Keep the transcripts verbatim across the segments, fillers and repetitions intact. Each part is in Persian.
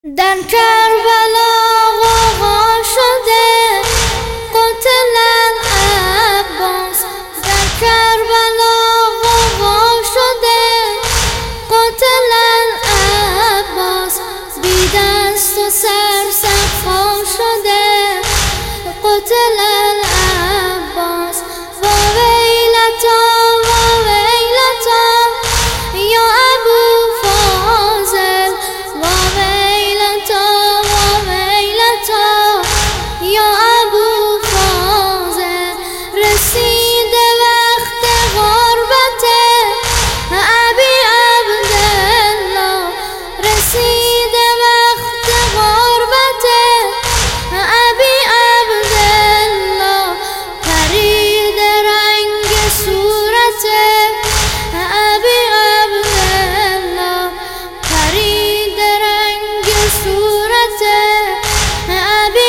در کربلا غوغا شده قتل العباس. در کربلا غوغا شده قتل العباس. بی دست و سر صفا شده قتل العباس. و ویلتا و ویلتا یا ابو فاضل. و ویلتا و ویلتا یا ابو فاضل. رسیده وقت غربت ابی عبدالله. رسیده وقت غربت ابی عبدالله. پرید رنگ صورت ابی عبدالله. پرید رنگ صورت ابی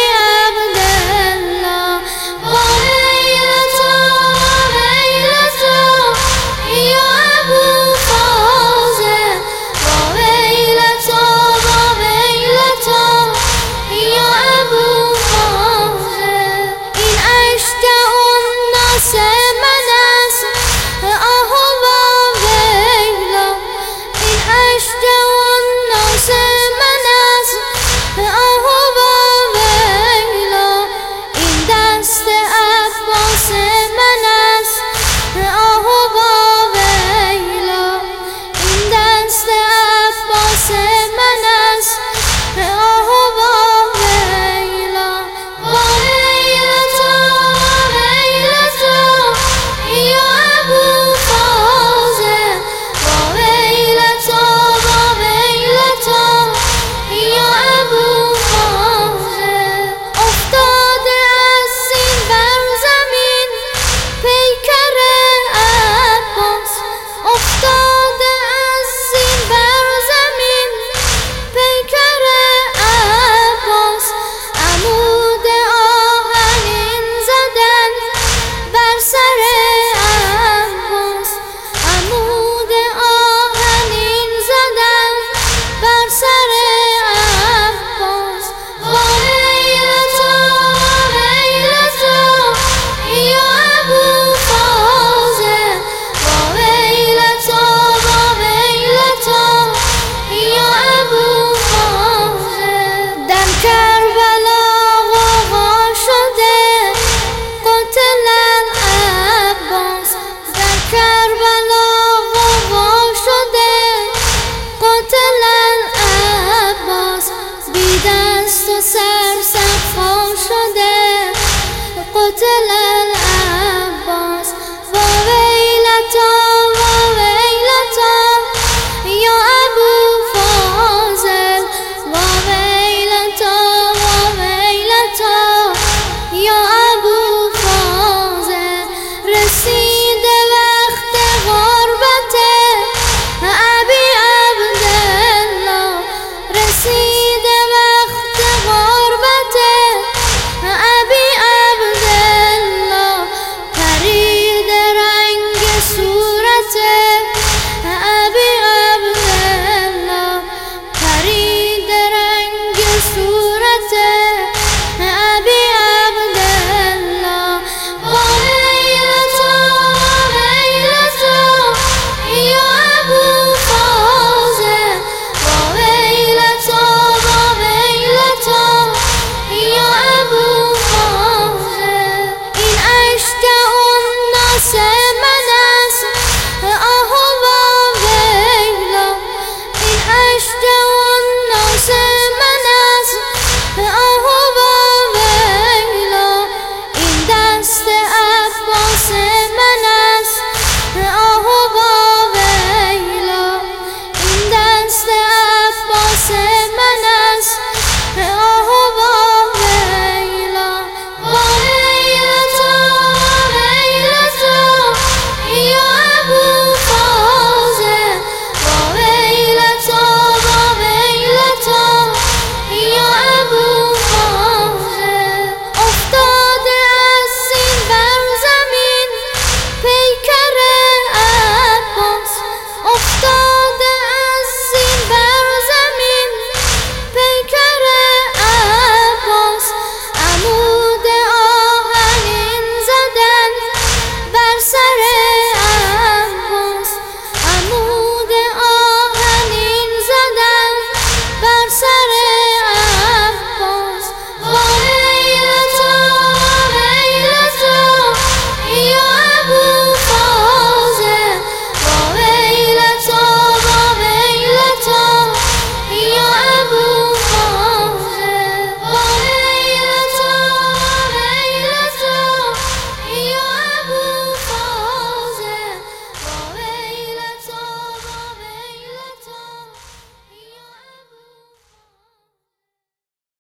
عبدالله. و ویلتا و ویلتا یا ابو فاضل. و ویلتا و ویلتا یا ابو فاضل. این اشک الناس من است آه و ویلا. این اشک الناس من است آه و ویلا. این دست عباس من است آه و ویلا. این دست عباس من است آه و ویلا. و ویلتا و ویلتا یا ابو فاضل. و ویلتا و ویلتا یا ابو فاضل. افتاده از زین بر زمین پیکر عباس. افتاده از زین بر زمین پیکر عباس. عمود آهنین زدن بر سر عباس. عمود آهنین زدن بر سر عباس. و ویلتا و ویلتا یا ابو فاضل. و ویلتا و ویلتا یا ابو فاضل. در کربلا غوغا شده قتل العباس. در کربلا غوغا شده قتل العباس. بی دست و سر صفا شده قتل